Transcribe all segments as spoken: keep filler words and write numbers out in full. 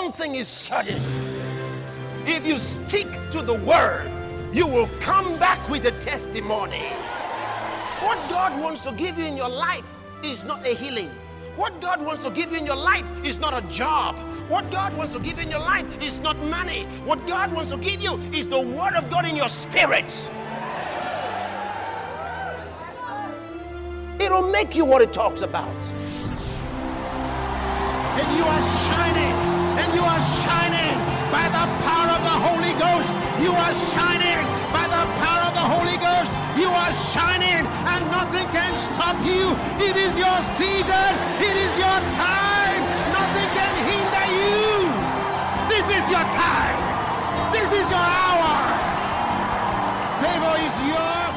one thing is certain. If you stick to the word, you will come back with a testimony. What God wants to give you in your life is not a healing. What God wants to give you in your life is not a job. What God wants to give you in your life is not money. What God wants to give you is the word of God in your spirit. It'll make you what it talks about. And you are shining, and you are shining by the power of the Holy Ghost. You are shining by the power of the Holy Ghost. You are shining, and nothing can stop you. It is your season. It is your time. Nothing can hinder you. This is your time. This is your hour. Favor is yours.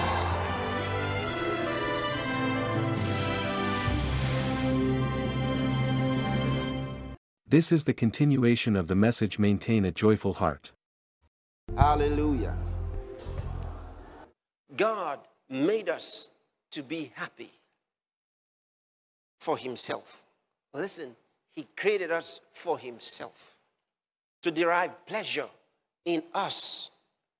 This is the continuation of the message Maintain a Joyful Heart. Hallelujah. God made us to be happy for himself. Listen, he created us for himself, to derive pleasure in us.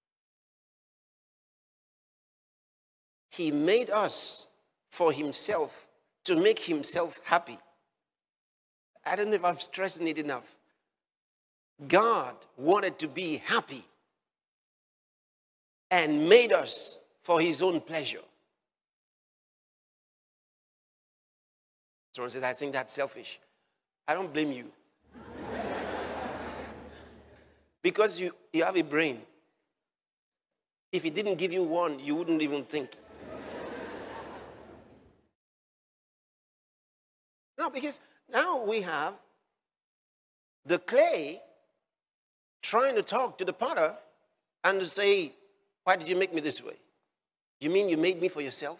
He made us for himself to make himself happy. I don't know if I'm stressing it enough. God wanted to be happy and made us for his own pleasure. Someone says, I think that's selfish. I don't blame you. Because you, you have a brain. If he didn't give you one, you wouldn't even think. No, because now we have the clay trying to talk to the potter and to say, why did you make me this way? You mean you made me for yourself?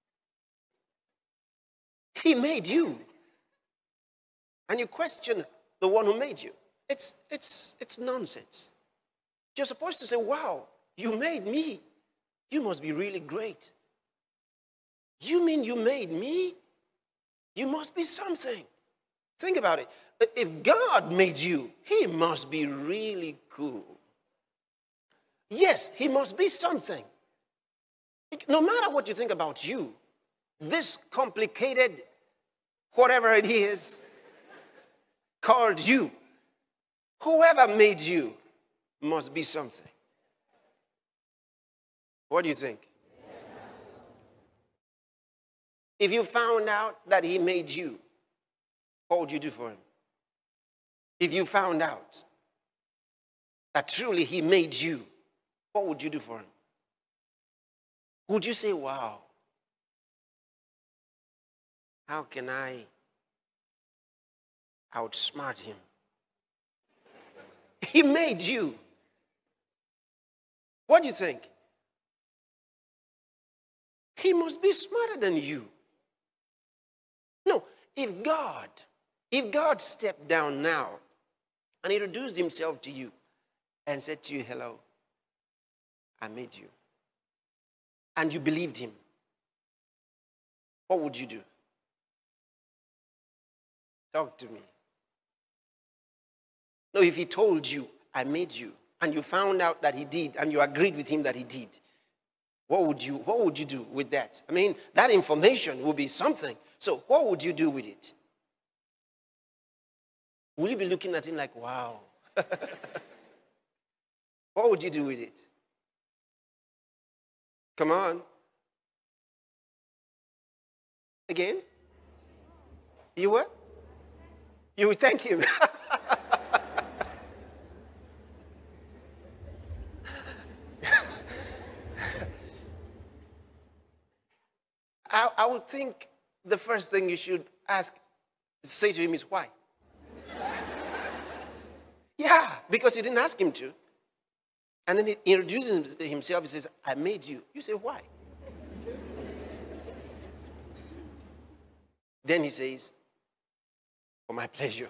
He made you. And you question the one who made you. It's, it's, it's nonsense. You're supposed to say, wow, you made me. You must be really great. You mean you made me? You must be something. Think about it. If God made you, he must be really cool. Yes, he must be something. No matter what you think about you, this complicated, whatever it is, called you, whoever made you must be something. What do you think? If you found out that he made you, what would you do for him? If you found out that truly he made you, what would you do for him? Would you say, wow, how can I outsmart him? He made you. What do you think? He must be smarter than you. No, if God, if God stepped down now and introduced himself to you and said to you, hello, I made you, and you believed him, what would you do? Talk to me. No, if he told you, I made you, and you found out that he did, and you agreed with him that he did, what would you, what would you do with that? I mean, that information will be something. So what would you do with it? Will you be looking at him like, wow? What would you do with it? Come on. Again? You what? You would thank him. I, I would think the first thing you should ask, say to him is why? Yeah, because you didn't ask him to. And then he introduces himself, he says, I made you. You say, why? Then he says, for my pleasure.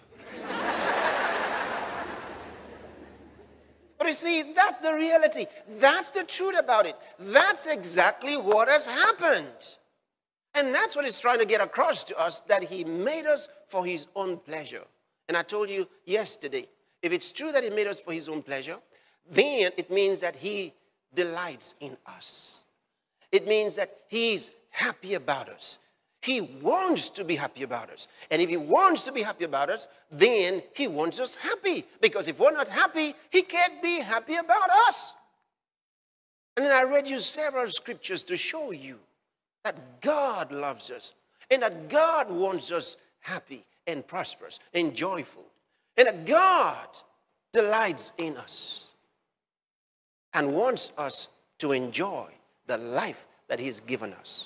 But you see, that's the reality. That's the truth about it. That's exactly what has happened. And that's what he's trying to get across to us, that he made us for his own pleasure. And I told you yesterday, if it's true that he made us for his own pleasure, then it means that he delights in us. It means that he's happy about us. He wants to be happy about us. And if he wants to be happy about us, then he wants us happy. Because if we're not happy, he can't be happy about us. And then I read you several scriptures to show you that God loves us and that God wants us happy and prosperous and joyful. And that God delights in us and wants us to enjoy the life that he's given us.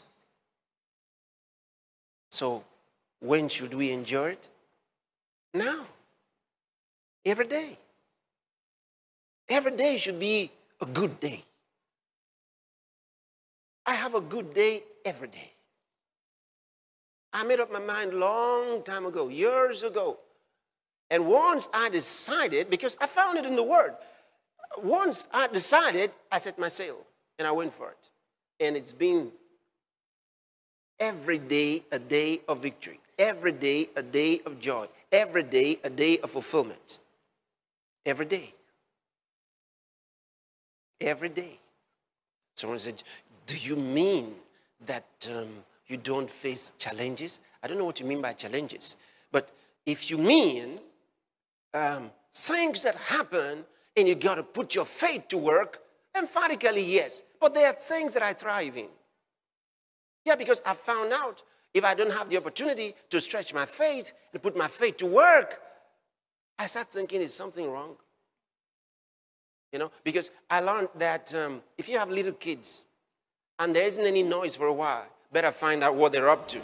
So when should we enjoy it? Now. Every day. Every day should be a good day. I have a good day every day. I made up my mind a long time ago, years ago. And once I decided, because I found it in the Word, once I decided, I set my sail and I went for it. And it's been every day a day of victory. Every day a day of joy. Every day a day of fulfillment. Every day. Every day. Someone said, do you mean that um, you don't face challenges? I don't know what you mean by challenges. But if you mean um, things that happen and you got to put your faith to work, emphatically yes. But there are things that I thrive in. Yeah, because I found out if I don't have the opportunity to stretch my faith and put my faith to work, I start thinking, is something wrong? You know, because I learned that um, if you have little kids and there isn't any noise for a while, better find out what they're up to.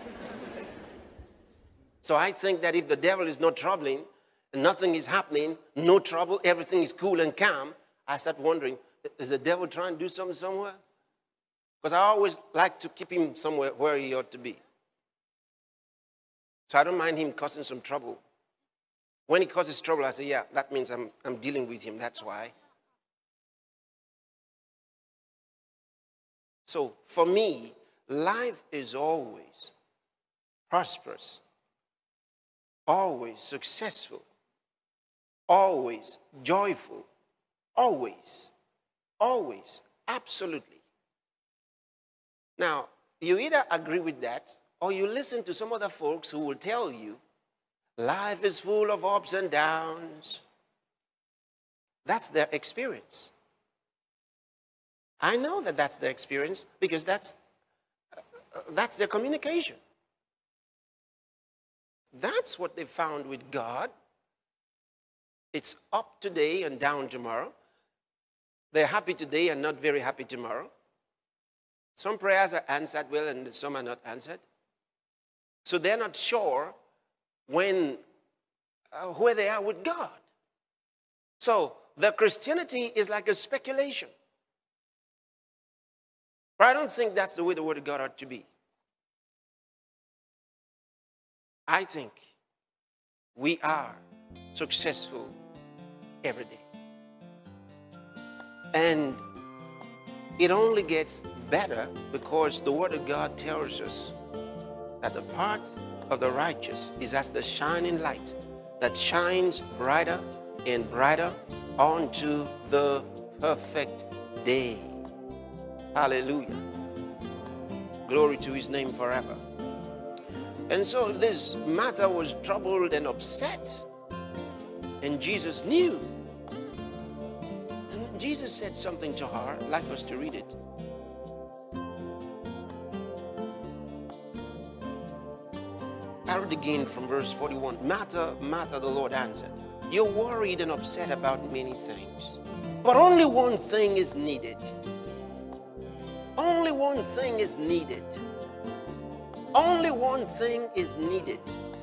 So I think that if the devil is not troubling, and nothing is happening, no trouble, everything is cool and calm, I start wondering, is the devil trying to do something somewhere? Because I always like to keep him somewhere where he ought to be. So I don't mind him causing some trouble. When he causes trouble, I say, yeah, that means I'm, I'm dealing with him, that's why. So for me, life is always prosperous, always successful, always joyful, always, always, absolutely. Now, you either agree with that or you listen to some other folks who will tell you life is full of ups and downs. That's their experience. I know that that's their experience because that's, uh, that's their communication. That's what they found with God. It's up today and down tomorrow. They're happy today and not very happy tomorrow. Some prayers are answered well and some are not answered. So they're not sure when, uh, where they are with God. So their Christianity is like a speculation. But I don't think that's the way the Word of God ought to be. I think we are successful every day. And it only gets better because the Word of God tells us that the path of the righteous is as the shining light that shines brighter and brighter onto the perfect day. Hallelujah. Glory to his name forever. And so if this matter was troubled and upset, and Jesus knew, and Jesus said something to her. I'd like us to read it. I read again from verse forty-one. Martha, Martha, the Lord answered, you're worried and upset about many things, but only one thing is needed. Only one thing is needed. Only one thing is needed.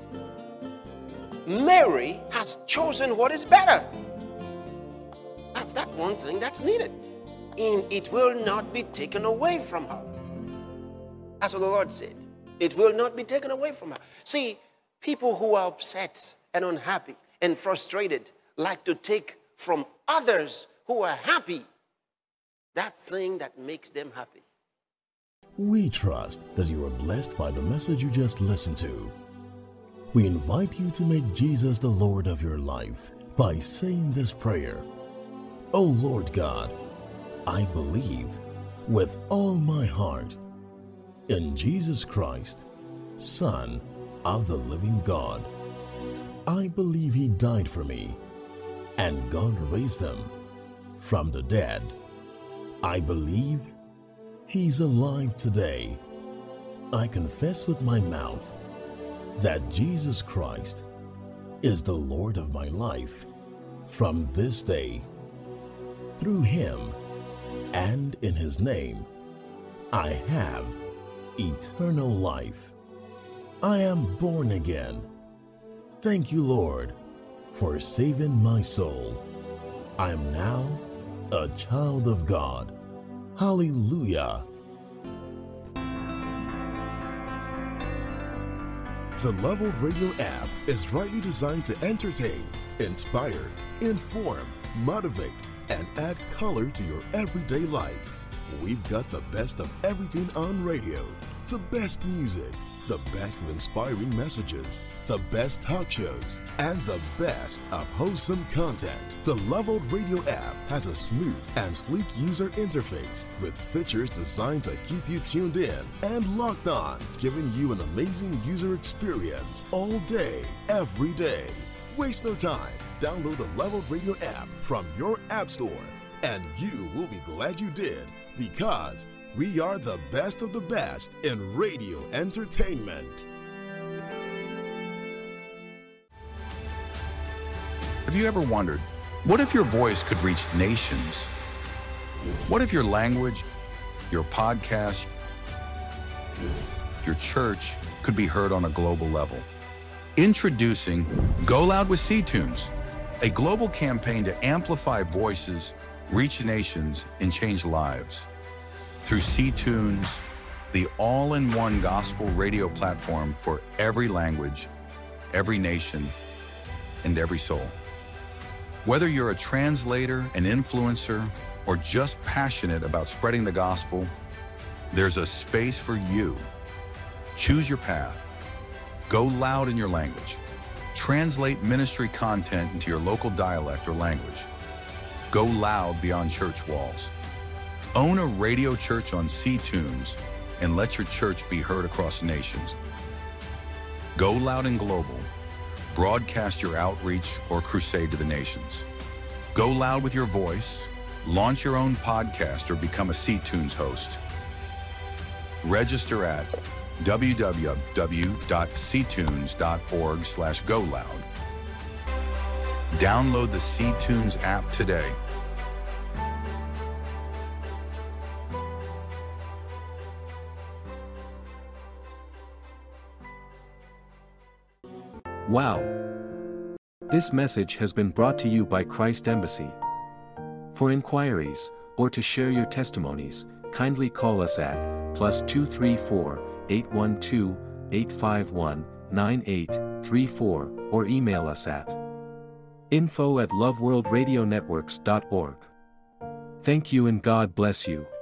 Mary has chosen what is better. That's that one thing that's needed. And it will not be taken away from her. That's what the Lord said. It will not be taken away from her. See, people who are upset and unhappy and frustrated like to take from others who are happy that thing that makes them happy. We trust that you are blessed by the message you just listened to. We invite you to make Jesus the Lord of your life by saying this prayer. O Lord God, I believe with all my heart in Jesus Christ, Son of the living God. I believe He died for me, and God raised Him from the dead. I believe He's alive today. I confess with my mouth that Jesus Christ is the Lord of my life from this day. Through Him and in His name, I have eternal life. I am born again. Thank you, Lord, for saving my soul. I am now a child of God. Hallelujah. The Leveled Radio app is rightly designed to entertain, inspire, inform, motivate, and add color to your everyday life. We've got the best of everything on radio, the best music, the best of inspiring messages, the best talk shows, and the best of wholesome content. The Leveled Radio app has a smooth and sleek user interface with features designed to keep you tuned in and locked on, giving you an amazing user experience all day, every day. Waste no time. Download the Leveled Radio app from your app store, and you will be glad you did, because we are the best of the best in radio entertainment. Have you ever wondered, what if your voice could reach nations? What if your language, your podcast, your church could be heard on a global level? Introducing Go Loud with C-Tunes, a global campaign to amplify voices, reach nations, and change lives. Through C-Tunes, the all-in-one gospel radio platform for every language, every nation, and every soul. Whether you're a translator, an influencer, or just passionate about spreading the gospel, there's a space for you. Choose your path. Go loud in your language. Translate ministry content into your local dialect or language. Go loud beyond church walls. Own a radio church on C-Tunes and let your church be heard across nations. Go loud and global. Broadcast your outreach or crusade to the nations. Go loud with your voice. Launch your own podcast or become a C-Tunes host. Register at w w w dot c tunes dot org slash go loud. Download the C-Tunes app today. Wow! This message has been brought to you by Christ Embassy. For inquiries, or to share your testimonies, kindly call us at plus two three four, eight one two, eight five one, nine eight three four or email us at info at love world radio networks dot org. Thank you and God bless you.